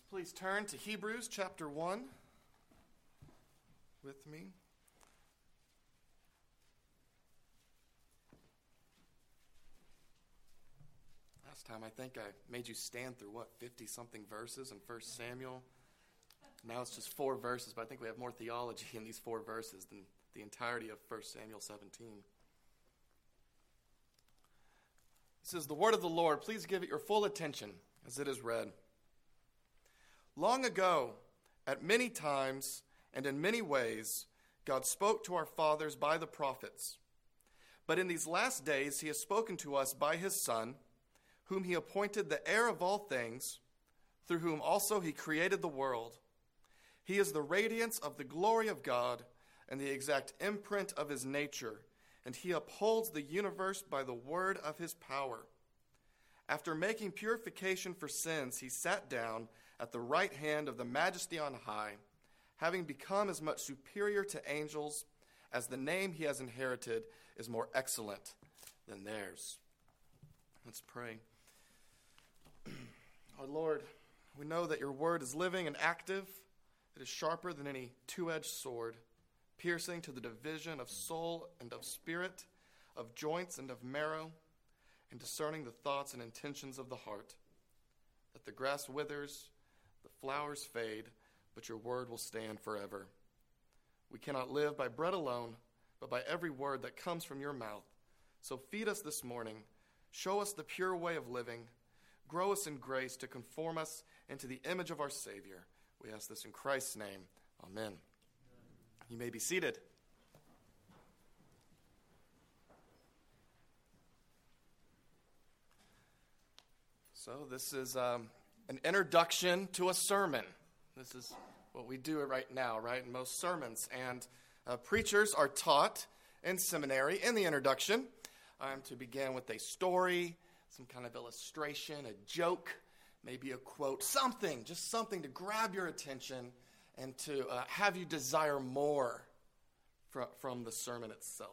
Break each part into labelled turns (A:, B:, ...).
A: Please turn to Hebrews chapter 1 with me. Last time I think I made you stand through, 50-something verses in 1 Samuel? Now it's just 4 verses, but I think we have more theology in these 4 verses than the entirety of 1 Samuel 17. This is the word of the Lord. Please give it your full attention as it is read. Long ago, at many times and in many ways, God spoke to our fathers by the prophets. But in these last days, he has spoken to us by his Son, whom he appointed the heir of all things, through whom also he created the world. He is the radiance of the glory of God and the exact imprint of his nature, and he upholds the universe by the word of his power. After making purification for sins, he sat down at the right hand of the Majesty on high, having become as much superior to angels as the name he has inherited is more excellent than theirs. Let's pray. Our Lord, we know that your word is living and active. It is sharper than any two-edged sword, piercing to the division of soul and of spirit, of joints and of marrow, and discerning the thoughts and intentions of the heart. That the grass withers, the flowers fade, but your word will stand forever. We cannot live by bread alone, but by every word that comes from your mouth. So feed us this morning. Show us the pure way of living. Grow us in grace to conform us into the image of our Savior. We ask this in Christ's name. Amen. You may be seated. So this is an introduction to a sermon. This is what we do right now, right, in most sermons. And preachers are taught in seminary in the introduction to begin with a story, some kind of illustration, a joke, maybe a quote, something, just something to grab your attention and to have you desire more from the sermon itself.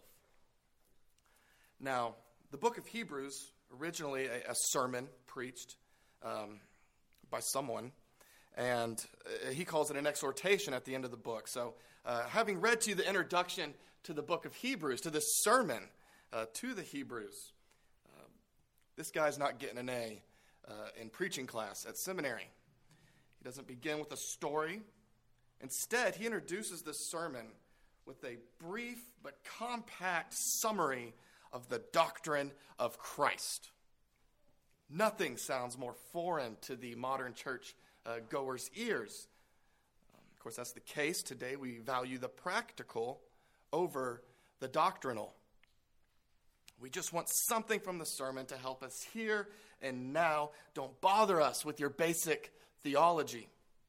A: Now, the book of Hebrews, originally a sermon preached by someone, and he calls it an exhortation at the end of the book. So having read to you the introduction to the book of Hebrews, to this sermon to the Hebrews, this guy's not getting an A in preaching class at seminary. He doesn't begin with a story. Instead, he introduces this sermon with a brief but compact summary of the doctrine of Christ. Nothing sounds more foreign to the modern church goer's ears. Of course, that's the case. Today we value the practical over the doctrinal. We just want something from the sermon to help us here and now. Don't bother us with your basic theology.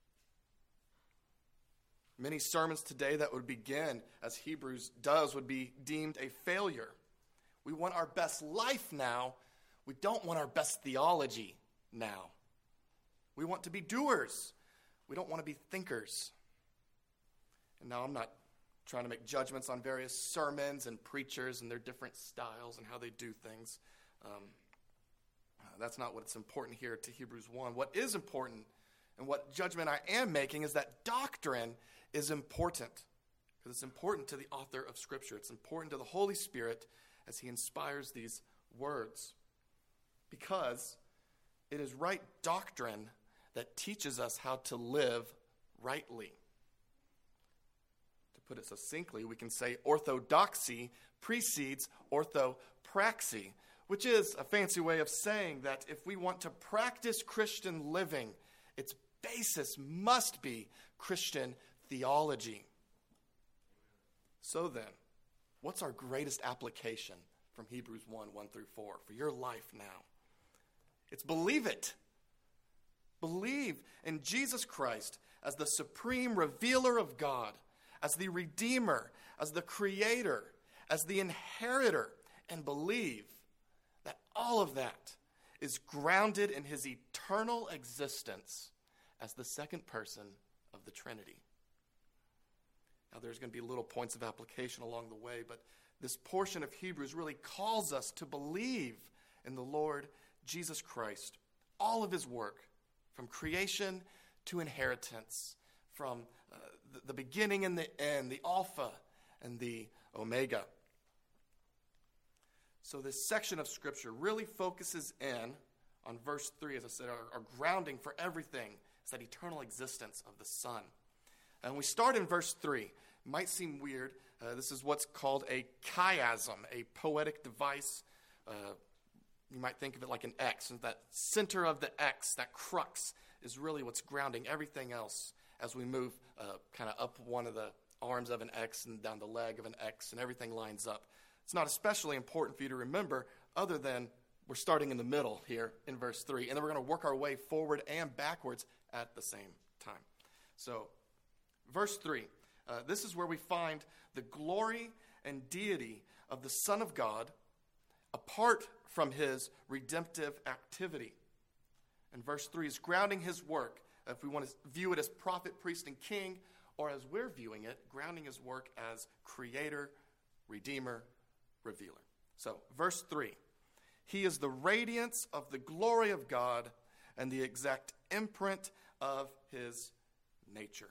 A: Many sermons today that would begin as Hebrews does would be deemed a failure. We want our best life now. We don't want our best theology now. We want to be doers. We don't want to be thinkers. And now I'm not trying to make judgments on various sermons and preachers and their different styles and how they do things. That's not what's important here to Hebrews 1. What is important and what judgment I am making is that doctrine is important, because it's important to the author of Scripture. It's important to the Holy Spirit as he inspires these words, because it is right doctrine that teaches us how to live rightly. To put it succinctly, we can say orthodoxy precedes orthopraxy, which is a fancy way of saying that if we want to practice Christian living, its basis must be Christian theology. So then, what's our greatest application from Hebrews 1 through 4 for your life now? It's believe it. Believe in Jesus Christ as the supreme revealer of God, as the Redeemer, as the Creator, as the Inheritor, and believe that all of that is grounded in his eternal existence as the second person of the Trinity. Now, there's going to be little points of application along the way, but this portion of Hebrews really calls us to believe in the Lord Jesus Christ, all of his work, from creation to inheritance, from the beginning and the end, the Alpha and the Omega. So this section of Scripture really focuses in on verse 3, as I said, our grounding for everything is that eternal existence of the Son. And we start in verse 3. It might seem weird. This is what's called a chiasm, a poetic device. You might think of it like an X. And that center of the X, that crux, is really what's grounding everything else as we move kind of up one of the arms of an X and down the leg of an X, and everything lines up. It's not especially important for you to remember, other than we're starting in the middle here in verse 3, and then we're going to work our way forward and backwards at the same time. So, verse 3, this is where we find the glory and deity of the Son of God apart from his redemptive activity. And verse 3 is grounding his work, if we want to view it as prophet, priest, and king, or as we're viewing it, grounding his work as creator, redeemer, revealer. So, verse 3, he is the radiance of the glory of God and the exact imprint of his nature.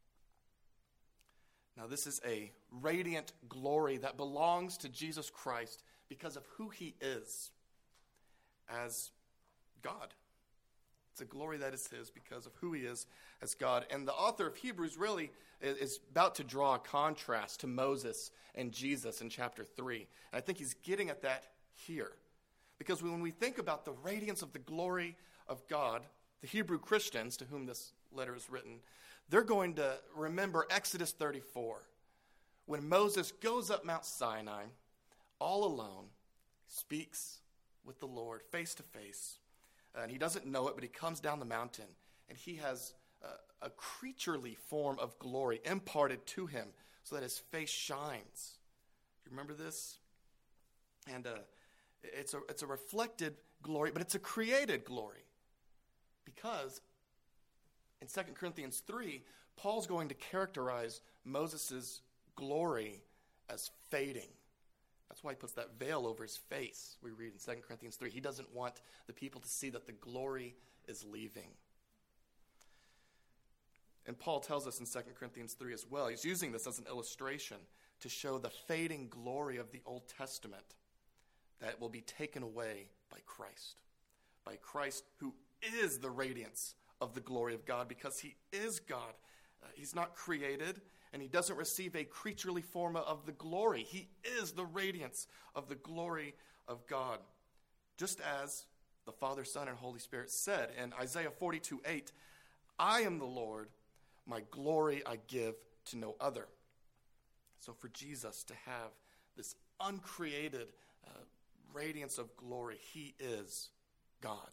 A: Now, this is a radiant glory that belongs to Jesus Christ because of who he is as God. It's a glory that is his because of who he is as God. And the author of Hebrews really is about to draw a contrast to Moses and Jesus in chapter 3. And I think he's getting at that here. Because when we think about the radiance of the glory of God, the Hebrew Christians to whom this letter is written, they're going to remember Exodus 34, when Moses goes up Mount Sinai all alone, speaks with the Lord face to face. And he doesn't know it, but he comes down the mountain, and he has a creaturely form of glory imparted to him so that his face shines. You remember this? And it's a reflected glory, but it's a created glory. Because in 2 Corinthians 3, Paul's going to characterize Moses' glory as fading. That's why he puts that veil over his face, we read in 2 Corinthians 3. He doesn't want the people to see that the glory is leaving. And Paul tells us in 2 Corinthians 3 as well, he's using this as an illustration to show the fading glory of the Old Testament that will be taken away by Christ who is the radiance of the glory of God because he is God. He's not created, and he doesn't receive a creaturely form of the glory. He is the radiance of the glory of God. Just as the Father, Son, and Holy Spirit said in Isaiah 42:8, I am the Lord, my glory I give to no other. So for Jesus to have this uncreated radiance of glory, he is God.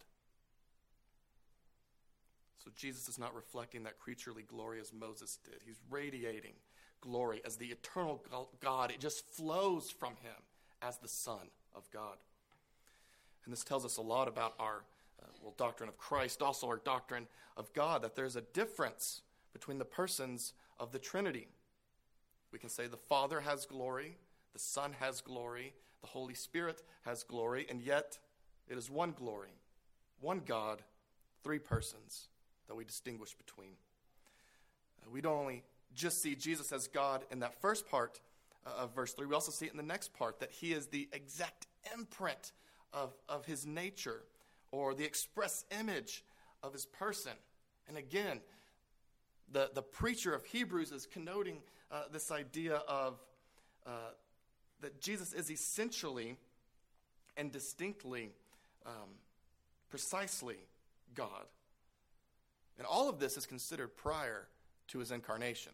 A: So Jesus is not reflecting that creaturely glory as Moses did. He's radiating glory as the eternal God. It just flows from him as the Son of God. And this tells us a lot about our doctrine of Christ, also our doctrine of God, that there's a difference between the persons of the Trinity. We can say the Father has glory, the Son has glory, the Holy Spirit has glory, and yet it is one glory, one God, three persons that we distinguish between. We don't only just see Jesus as God in that first part of verse 3, we also see it in the next part, that he is the exact imprint of his nature, or the express image of his person. And again, the preacher of Hebrews is connoting this idea of that Jesus is essentially and distinctly, precisely God. And all of this is considered prior to his incarnation.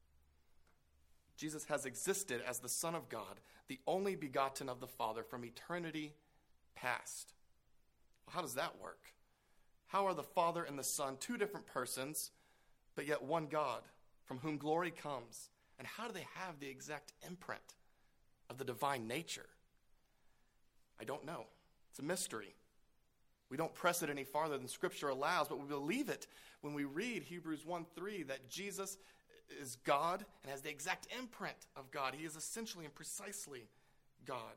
A: Jesus has existed as the Son of God, the only begotten of the Father from eternity past. Well, how does that work? How are the Father and the Son two different persons, but yet one God, from whom glory comes? And how do they have the exact imprint of the divine nature? I don't know. It's a mystery. We don't press it any farther than Scripture allows, but we believe it when we read Hebrews 1:3, that Jesus is God and has the exact imprint of God. He is essentially and precisely God.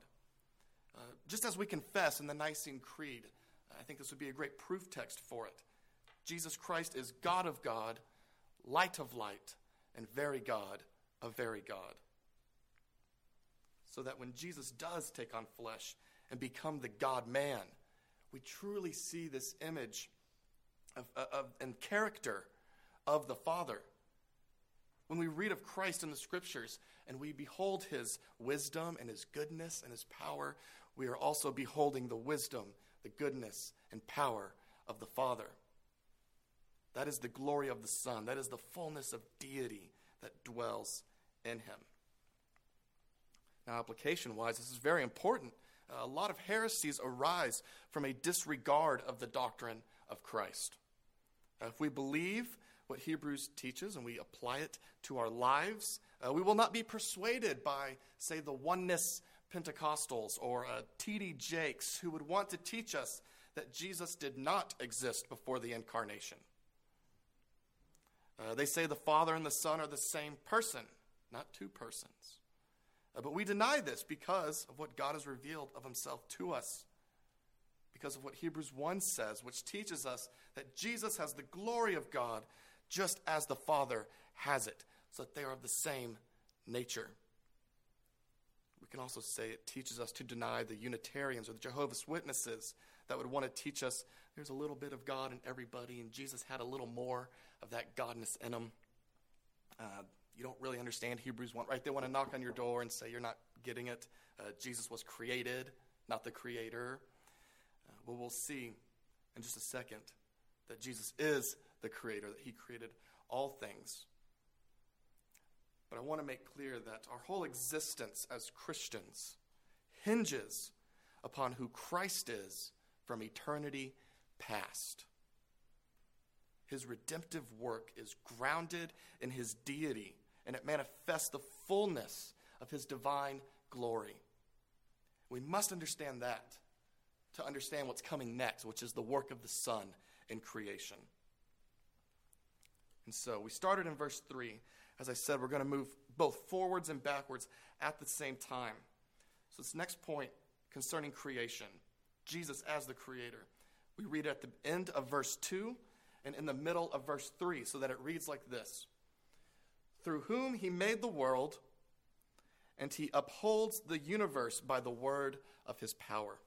A: Just as we confess in the Nicene Creed, I think this would be a great proof text for it. Jesus Christ is God of God, light of light, and very God of very God. So that when Jesus does take on flesh and become the God-man, we truly see this image and character of the Father. When we read of Christ in the Scriptures and we behold his wisdom and his goodness and his power, we are also beholding the wisdom, the goodness, and power of the Father. That is the glory of the Son. That is the fullness of deity that dwells in him. Now, application-wise, this is very important. A lot of heresies arise from a disregard of the doctrine of Christ. If we believe what Hebrews teaches and we apply it to our lives, we will not be persuaded by, say, the oneness Pentecostals or T.D. Jakes, who would want to teach us that Jesus did not exist before the incarnation. They say the Father and the Son are the same person, not two persons. But we deny this because of what God has revealed of himself to us. Because of what Hebrews 1 says, which teaches us that Jesus has the glory of God just as the Father has it, so that they are of the same nature. We can also say it teaches us to deny the Unitarians or the Jehovah's Witnesses that would want to teach us there's a little bit of God in everybody and Jesus had a little more of that godness in him. You don't really understand Hebrews 1, right? They want to knock on your door and say you're not getting it. Jesus was created, not the creator. Well, we'll see in just a second that Jesus is the creator, that he created all things. But I want to make clear that our whole existence as Christians hinges upon who Christ is from eternity past. His redemptive work is grounded in his deity, and it manifests the fullness of his divine glory. We must understand that to understand what's coming next, which is the work of the Son in creation. And so we started in verse 3. As I said, we're going to move both forwards and backwards at the same time. So this next point concerning creation, Jesus as the creator, we read at the end of verse 2 and in the middle of verse 3, so that it reads like this. Through whom he made the world, and he upholds the universe by the word of his power.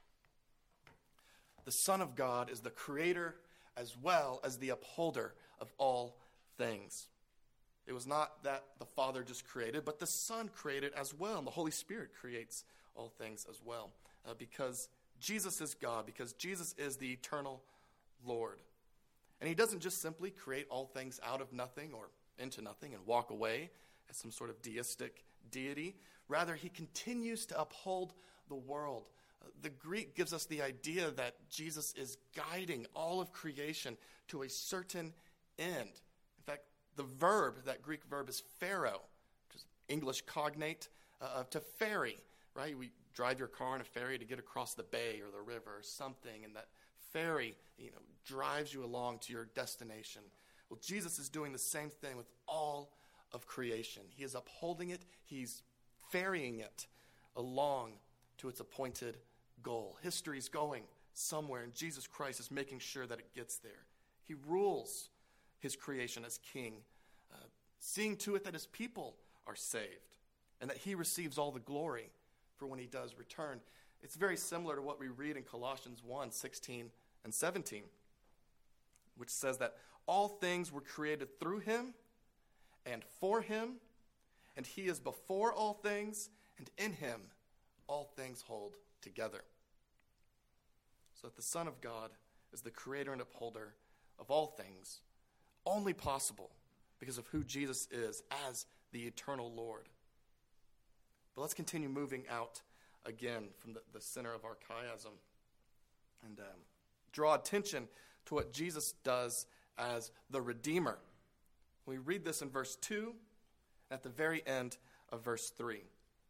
A: The Son of God is the creator as well as the upholder of all things. It was not that the Father just created, but the Son created as well. And the Holy Spirit creates all things as well. Because Jesus is God, because Jesus is the eternal Lord. And he doesn't just simply create all things out of nothing or into nothing and walk away as some sort of deistic deity. Rather, he continues to uphold the world. The Greek gives us the idea that Jesus is guiding all of creation to a certain end. In fact, the verb, that Greek verb is phero, which is English cognate to ferry, right? We drive your car in a ferry to get across the bay or the river or something, and that ferry, drives you along to your destination. Well, Jesus is doing the same thing with all of creation. He is upholding it. He's ferrying it along to its appointed goal. History is going somewhere, and Jesus Christ is making sure that it gets there. He rules his creation as king, seeing to it that his people are saved and that he receives all the glory for when he does return. It's very similar to what we read in Colossians 1:16 and 17, which says that all things were created through him and for him, and he is before all things, and in him all things hold together. So that the Son of God is the creator and upholder of all things, only possible because of who Jesus is as the eternal Lord. But let's continue moving out again from the center of our chiasm and draw attention to what Jesus does as the Redeemer. We read this in verse 2 at the very end of verse 3.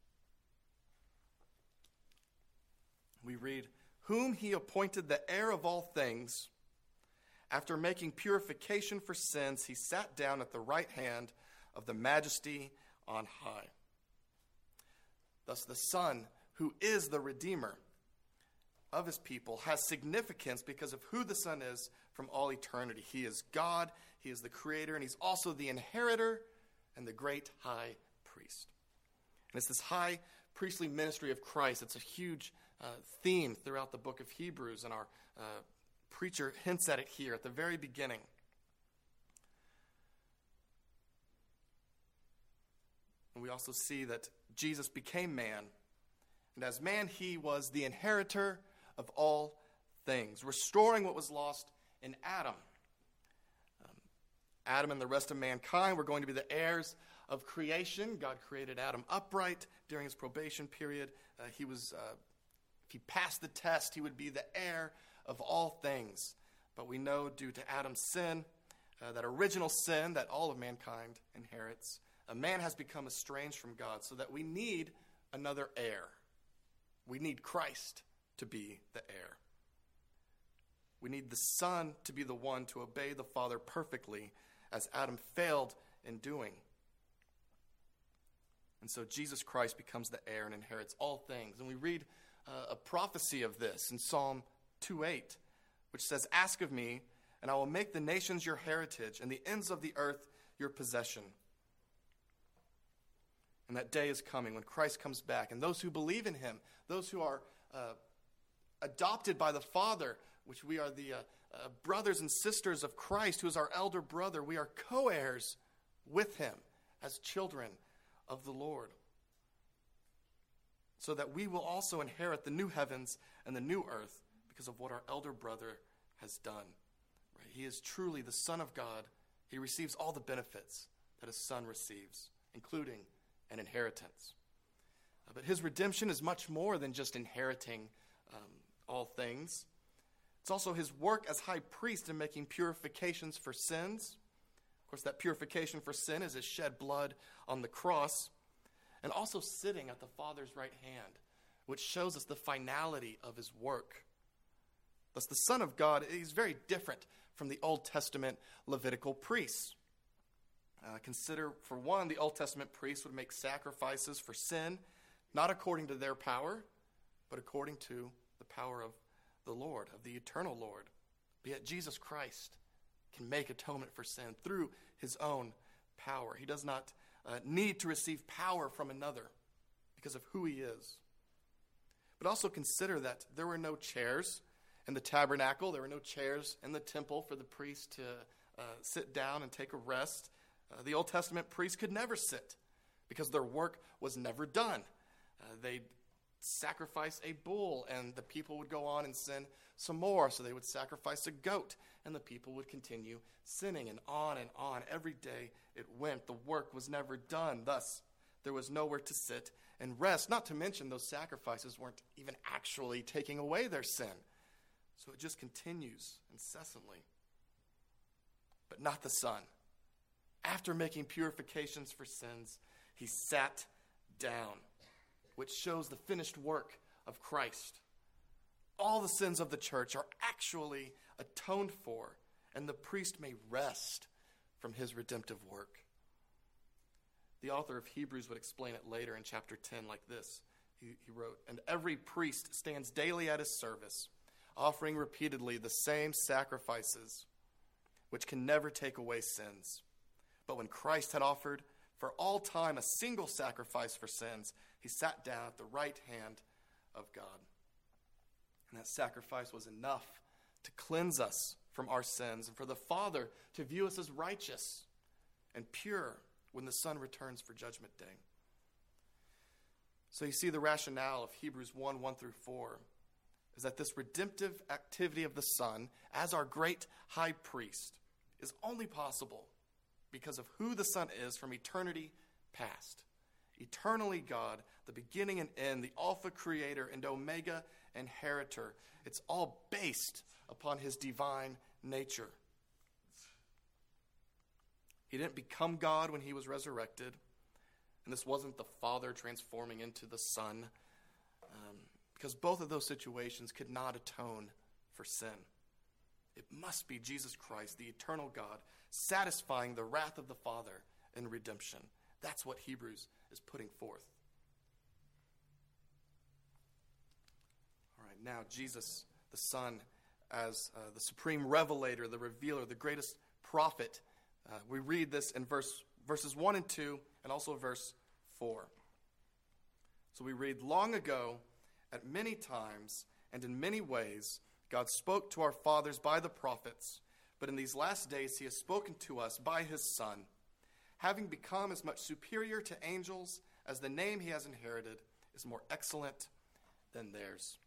A: We read, whom he appointed the heir of all things. After making purification for sins, he sat down at the right hand of the Majesty on high. Thus the Son, who is the Redeemer, of his people has significance because of who the Son is from all eternity. He is God, he is the creator, and he's also the inheritor and the great high priest. And it's this high priestly ministry of Christ. It's a huge theme throughout the book of Hebrews, and our preacher hints at it here at the very beginning. And we also see that Jesus became man, and as man he was the inheritor of all things, restoring what was lost in Adam. Adam and the rest of mankind were going to be the heirs of creation. God created Adam upright during his probation period. If he passed the test, he would be the heir of all things. But we know due to Adam's sin, that original sin that all of mankind inherits, man has become estranged from God, so that we need another heir. We need Christ to be the heir. We need the Son to be the one to obey the Father perfectly, as Adam failed in doing. And so Jesus Christ becomes the heir and inherits all things. And we read a prophecy of this in Psalm 2:8, which says, "Ask of me, and I will make the nations your heritage, and the ends of the earth your possession." And that day is coming when Christ comes back, and those who believe in him, those who are adopted by the Father, which we are the brothers and sisters of Christ, who is our elder brother, we are co-heirs with him as children of the Lord, so that we will also inherit the new heavens and the new earth because of what our elder brother has done. Right? He is truly the Son of God. He receives all the benefits that his Son receives, including an inheritance. But his redemption is much more than just inheriting all things. It's also his work as high priest in making purifications for sins. Of course, that purification for sin is his shed blood on the cross, and also sitting at the Father's right hand, which shows us the finality of his work. Thus, the Son of God is very different from the Old Testament Levitical priests. Consider, for one, the Old Testament priests would make sacrifices for sin, not according to their power, but according to the power of the Lord, of the eternal Lord. But yet Jesus Christ can make atonement for sin through his own power. He does not need to receive power from another because of who he is. But also consider that there were no chairs in the tabernacle. There were no chairs in the temple for the priest to sit down and take a rest. The Old Testament priests could never sit because their work was never done. They'd sacrifice a bull, and the people would go on and sin some more. So they would sacrifice a goat, and the people would continue sinning, and on. Every day it went. The work was never done. Thus, there was nowhere to sit and rest. Not to mention, those sacrifices weren't even actually taking away their sin. So it just continues incessantly. But not the Son. After making purifications for sins, he sat down, which shows the finished work of Christ. All the sins of the church are actually atoned for, and the priest may rest from his redemptive work. The author of Hebrews would explain it later in chapter 10 like this. He wrote, "And every priest stands daily at his service, offering repeatedly the same sacrifices, which can never take away sins. But when Christ had offered for all time a single sacrifice for sins, he sat down at the right hand of God." And that sacrifice was enough to cleanse us from our sins and for the Father to view us as righteous and pure when the Son returns for Judgment Day. So you see the rationale of Hebrews 1 through 4 is that this redemptive activity of the Son as our great high priest is only possible because of who the Son is from eternity past. Eternally God, the beginning and end, the Alpha creator and Omega inheritor. It's all based upon his divine nature. He didn't become God when he was resurrected. And this wasn't the Father transforming into the Son. Because both of those situations could not atone for sin. It must be Jesus Christ, the eternal God, satisfying the wrath of the Father in redemption. That's what Hebrews is putting forth. All right, And now Jesus, the Son, as the supreme revelator, the revealer, the greatest prophet. We read this in verses 1 and 2, and also verse 4. So we read, "Long ago, at many times and in many ways, God spoke to our fathers by the prophets, but in these last days he has spoken to us by his Son, having become as much superior to angels as the name he has inherited is more excellent than theirs."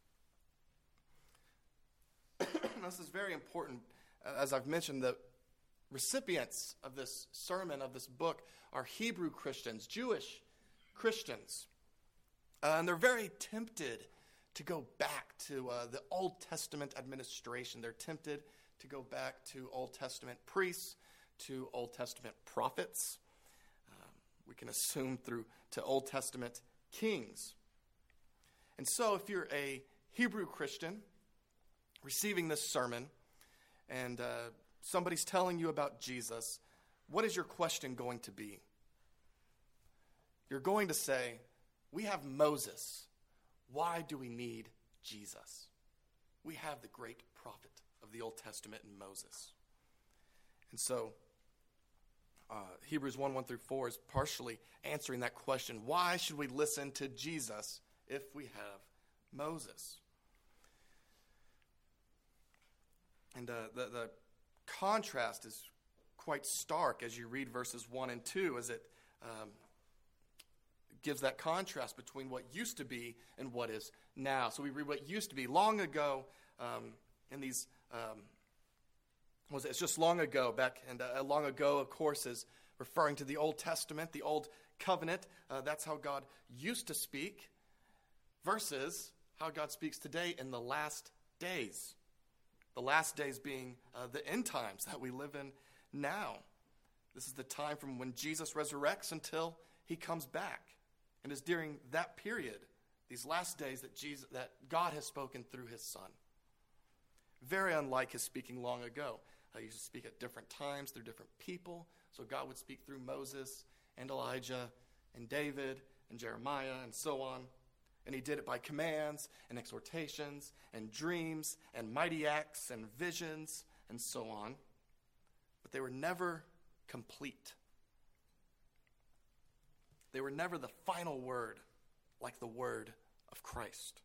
A: This is very important. As I've mentioned, the recipients of this sermon, of this book, are Hebrew Christians, Jewish Christians. And they're very tempted to go back to the Old Testament administration. They're tempted to go back to Old Testament priests, to Old Testament prophets. We can assume through to Old Testament kings. And so if you're a Hebrew Christian receiving this sermon and somebody's telling you about Jesus, what is your question going to be? You're going to say, "We have Moses. Why do we need Jesus? We have the great prophet of the Old Testament in Moses." And so Hebrews 1 through 4 is partially answering that question. Why should we listen to Jesus if we have Moses? And the contrast is quite stark as you read verses 1 and 2, as it gives that contrast between what used to be and what is now. So we read what used to be. Long ago, in these, it's just long ago, back, and long ago, of course, is referring to the Old Testament, the Old Covenant. That's how God used to speak, versus how God speaks today in the last days. The last days being the end times that we live in now. This is the time from when Jesus resurrects until he comes back. And it's during that period, these last days, that God has spoken through his Son. Very unlike his speaking long ago. He used to speak at different times through different people. So God would speak through Moses and Elijah and David and Jeremiah and so on. And he did it by commands and exhortations and dreams and mighty acts and visions and so on. But they were never complete. They were never the final word like the word of Christ.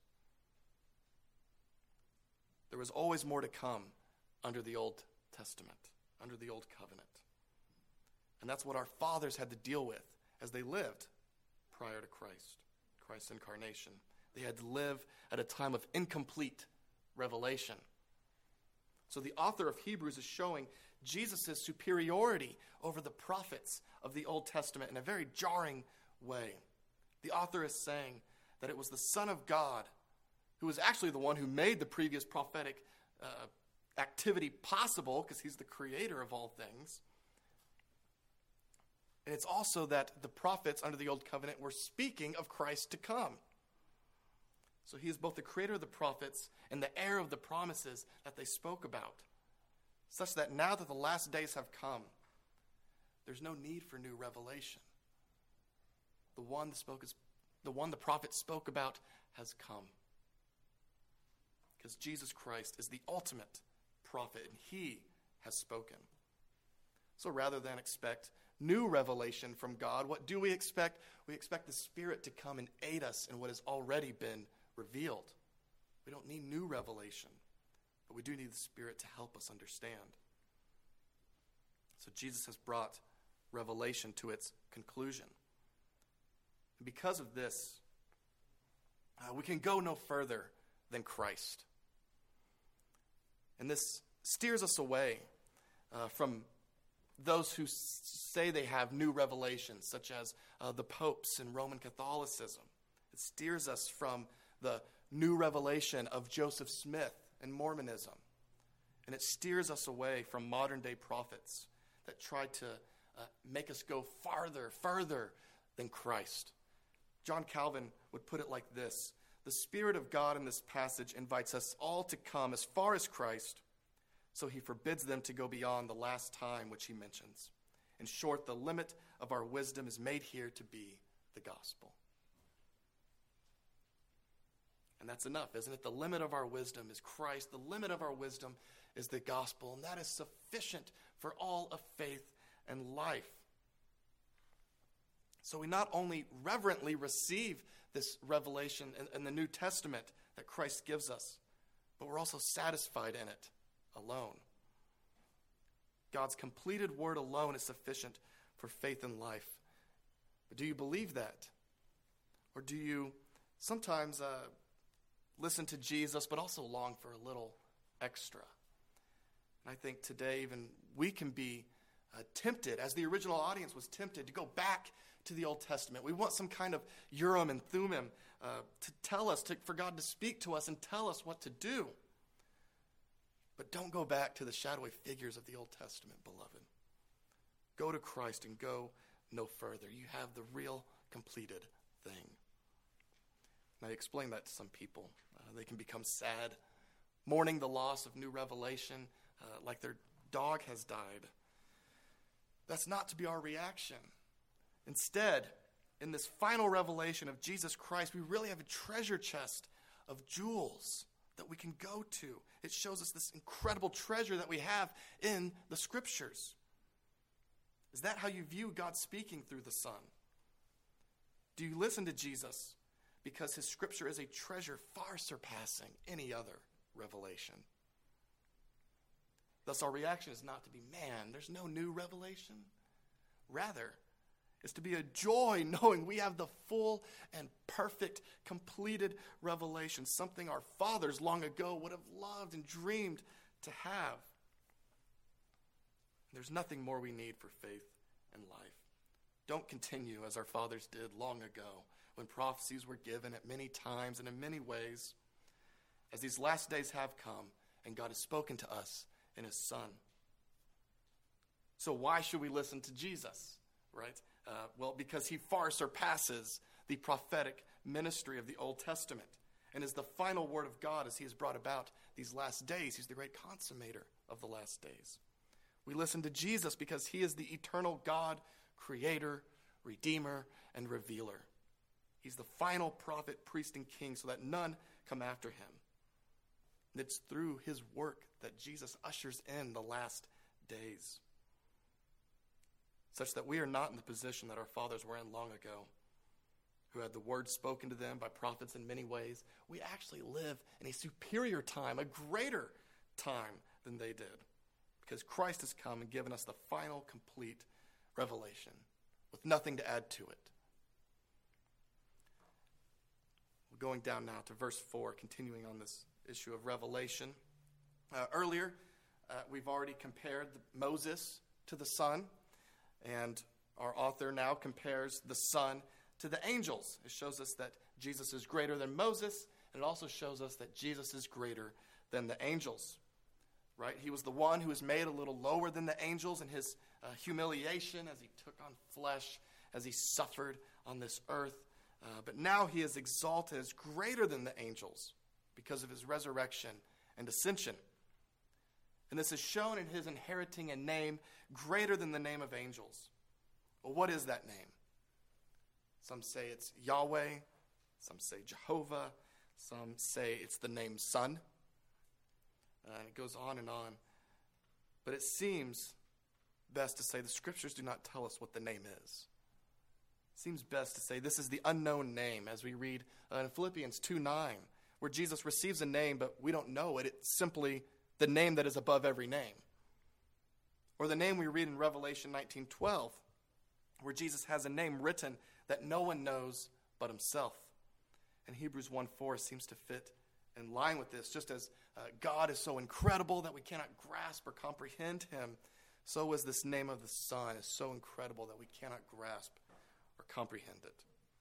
A: There was always more to come under the Old Testament, under the Old Covenant. And that's what our fathers had to deal with as they lived prior to Christ's incarnation. They had to live at a time of incomplete revelation. So the author of Hebrews is showing Jesus' superiority over the prophets of the Old Testament in a very jarring way. The author is saying that it was the Son of God who was actually the one who made the previous prophetic activity possible, because he's the creator of all things. And it's also that the prophets under the Old Covenant were speaking of Christ to come. So he is both the creator of the prophets and the heir of the promises that they spoke about, such that now that the last days have come, there's no need for new revelation. The one the prophet spoke about has come. Because Jesus Christ is the ultimate prophet, and he has spoken. So rather than expect new revelation from God, what do we expect? We expect the Spirit to come and aid us in what has already been revealed. We don't need new revelation, but we do need the Spirit to help us understand. So Jesus has brought revelation to its conclusion. And because of this, we can go no further than Christ. And this steers us away from those who say they have new revelations, such as the popes in Roman Catholicism. It steers us from the new revelation of Joseph Smith in Mormonism. And it steers us away from modern-day prophets that try to make us go further than Christ. John Calvin would put it like this: the Spirit of God in this passage invites us all to come as far as Christ, so he forbids them to go beyond the last time which he mentions. In short, the limit of our wisdom is made here to be the gospel. And that's enough, isn't it? The limit of our wisdom is Christ. The limit of our wisdom is the gospel. And that is sufficient for all of faith and life. So we not only reverently receive this revelation in the New Testament that Christ gives us, but we're also satisfied in it alone. God's completed word alone is sufficient for faith and life. But do you believe that? Or do you sometimes listen to Jesus, but also long for a little extra? And I think today even we can be tempted, as the original audience was tempted, to go back to the Old Testament. We want some kind of Urim and Thummim to tell us, for God to speak to us and tell us what to do. But don't go back to the shadowy figures of the Old Testament, beloved. Go to Christ and go no further. You have the real completed thing. And I explain that to some people. They can become sad, mourning the loss of new revelation, like their dog has died. That's not to be our reaction. Instead, in this final revelation of Jesus Christ, we really have a treasure chest of jewels that we can go to. It shows us this incredible treasure that we have in the Scriptures. Is that how you view God speaking through the Son? Do you listen to Jesus because his Scripture is a treasure far surpassing any other revelation? Thus, our reaction is not to be, man, there's no new revelation. Rather, it's to be a joy knowing we have the full and perfect, completed revelation, something our fathers long ago would have loved and dreamed to have. There's nothing more we need for faith and life. Don't continue as our fathers did long ago, when prophecies were given at many times and in many ways, as these last days have come and God has spoken to us in his Son. So why should we listen to Jesus, right? Well, because he far surpasses the prophetic ministry of the Old Testament and is the final word of God as he has brought about these last days. He's the great consummator of the last days. We listen to Jesus because he is the eternal God, creator, redeemer, and revealer. He's the final prophet, priest, and king so that none come after him. And it's through his work that Jesus ushers in the last days, such that we are not in the position that our fathers were in long ago, who had the word spoken to them by prophets in many ways. We actually live in a superior time, a greater time than they did, because Christ has come and given us the final, complete revelation with nothing to add to it. We're going down now to verse 4, continuing on this issue of revelation. Earlier, we've already compared Moses to the Son. And our author now compares the Son to the angels. It shows us that Jesus is greater than Moses, and it also shows us that Jesus is greater than the angels. Right? He was the one who was made a little lower than the angels in his humiliation as he took on flesh, as he suffered on this earth. But now he is exalted as greater than the angels because of his resurrection and ascension. And this is shown in his inheriting a name greater than the name of angels. Well, what is that name? Some say it's Yahweh. Some say Jehovah. Some say it's the name Son. And it goes on and on. But it seems best to say the Scriptures do not tell us what the name is. It seems best to say this is the unknown name, as we read in Philippians 2:9, where Jesus receives a name, but we don't know it. It's simply the name that is above every name. Or the name we read in Revelation 19:12, where Jesus has a name written that no one knows but himself. And Hebrews 1:4 seems to fit in line with this. Just as God is so incredible that we cannot grasp or comprehend him, so is this name of the Son is so incredible that we cannot grasp or comprehend it.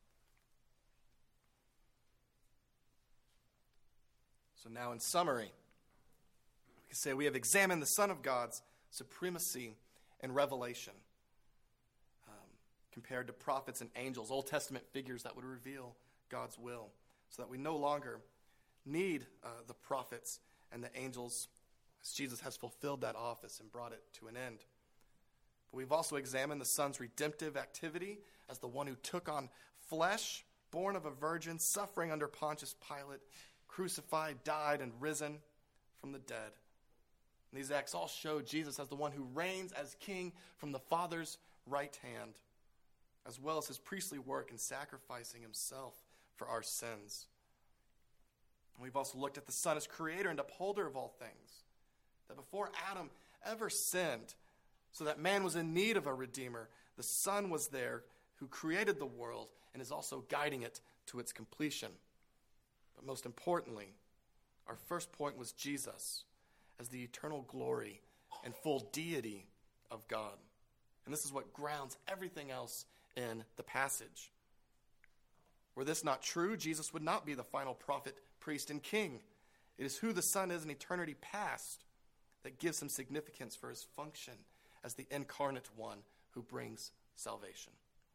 A: So now in summary, we can say we have examined the Son of God's supremacy and revelation compared to prophets and angels, Old Testament figures that would reveal God's will, so that we no longer need the prophets and the angels, as Jesus has fulfilled that office and brought it to an end. But we've also examined the Son's redemptive activity as the one who took on flesh, born of a virgin, suffering under Pontius Pilate, crucified, died, and risen from the dead. And these acts all show Jesus as the one who reigns as king from the Father's right hand, as well as his priestly work in sacrificing himself for our sins. And we've also looked at the Son as creator and upholder of all things, that before Adam ever sinned, so that man was in need of a redeemer, the Son was there who created the world and is also guiding it to its completion. But most importantly, our first point was Jesus as the eternal glory and full deity of God. And this is what grounds everything else in the passage. Were this not true, Jesus would not be the final prophet, priest, and king. It is who the Son is in eternity past that gives him significance for his function as the incarnate one who brings salvation.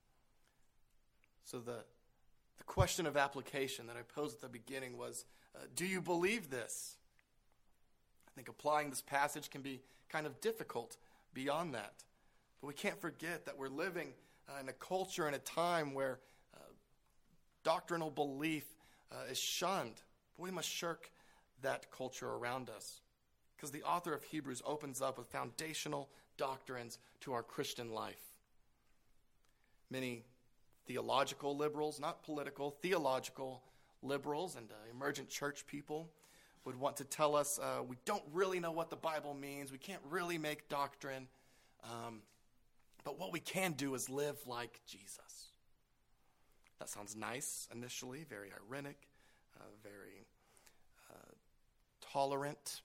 A: So the question of application that I posed at the beginning was, do you believe this? I think applying this passage can be kind of difficult beyond that. But we can't forget that we're living in a culture and a time where doctrinal belief is shunned. But we must shirk that culture around us, because the author of Hebrews opens up with foundational doctrines to our Christian life. Many theological liberals, not political, theological liberals and emergent church people would want to tell us we don't really know what the Bible means, we can't really make doctrine, but what we can do is live like Jesus. That sounds nice initially, very ironic, very tolerant.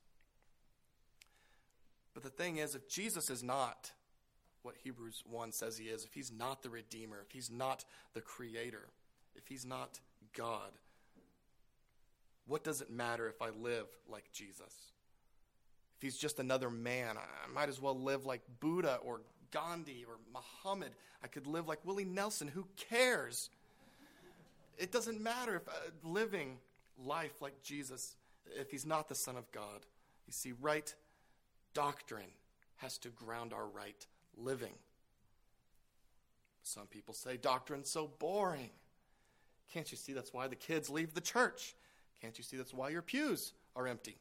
A: But the thing is, if Jesus is not what Hebrews 1 says he is, if he's not the Redeemer, if he's not the Creator, if he's not God, what does it matter if I live like Jesus? If he's just another man, I might as well live like Buddha or Gandhi or Muhammad. I could live like Willie Nelson. Who cares? It doesn't matter if living life like Jesus, if he's not the Son of God. You see, right doctrine has to ground our right living. Some people say doctrine's so boring. Can't you see that's why the kids leave the church? Can't you see that's why your pews are empty?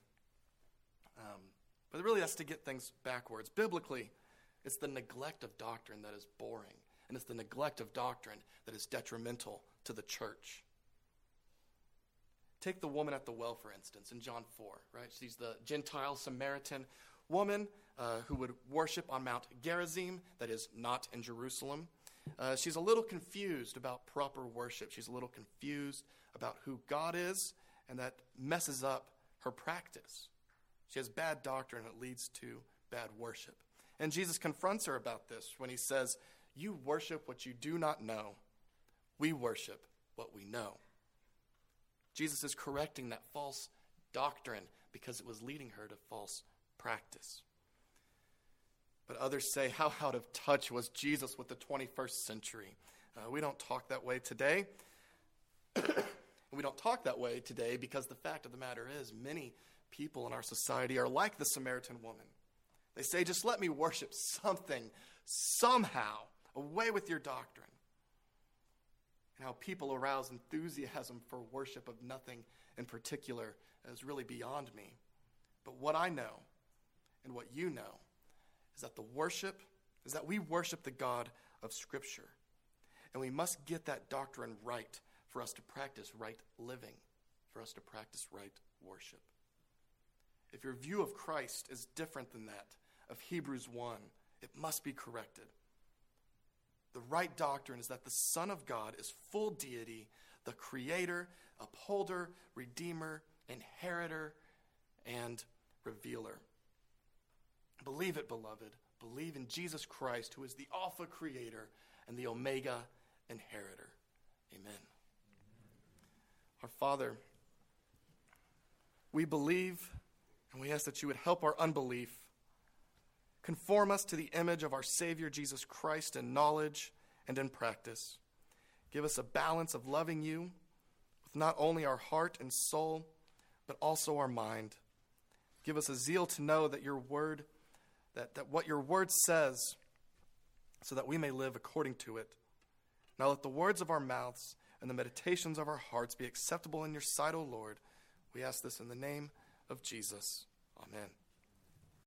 A: But really that's to get things backwards. Biblically, it's the neglect of doctrine that is boring, and it's the neglect of doctrine that is detrimental to the church. Take the woman at the well, for instance, in John 4, right? She's the Gentile Samaritan woman who would worship on Mount Gerizim, that is not in Jerusalem. She's a little confused about proper worship. She's a little confused about who God is, and that messes up her practice. She has bad doctrine, and it leads to bad worship. And Jesus confronts her about this when he says, "You worship what you do not know. We worship what we know." Jesus is correcting that false doctrine because it was leading her to false practice. But others say, how out of touch was Jesus with the 21st century? We don't talk that way today. We don't talk that way today because the fact of the matter is many people in our society are like the Samaritan woman. They say, just let me worship something, somehow, away with your doctrine. And how people arouse enthusiasm for worship of nothing in particular is really beyond me. But what I know and what you know is that we worship the God of Scripture. And we must get that doctrine right for us to practice right living, for us to practice right worship. If your view of Christ is different than that of Hebrews 1, it must be corrected. The right doctrine is that the Son of God is full deity, the Creator, upholder, Redeemer, inheritor, and revealer. Believe it, beloved. Believe in Jesus Christ, who is the Alpha Creator and the Omega Inheritor. Amen. Our Father, we believe, and we ask that you would help our unbelief. Conform us to the image of our Savior Jesus Christ in knowledge and in practice. Give us a balance of loving you with not only our heart and soul, but also our mind. Give us a zeal to know that your word, that what your word says, so that we may live according to it. Now let the words of our mouths and the meditations of our hearts be acceptable in your sight, O Lord, We ask this in the name of Jesus. Amen.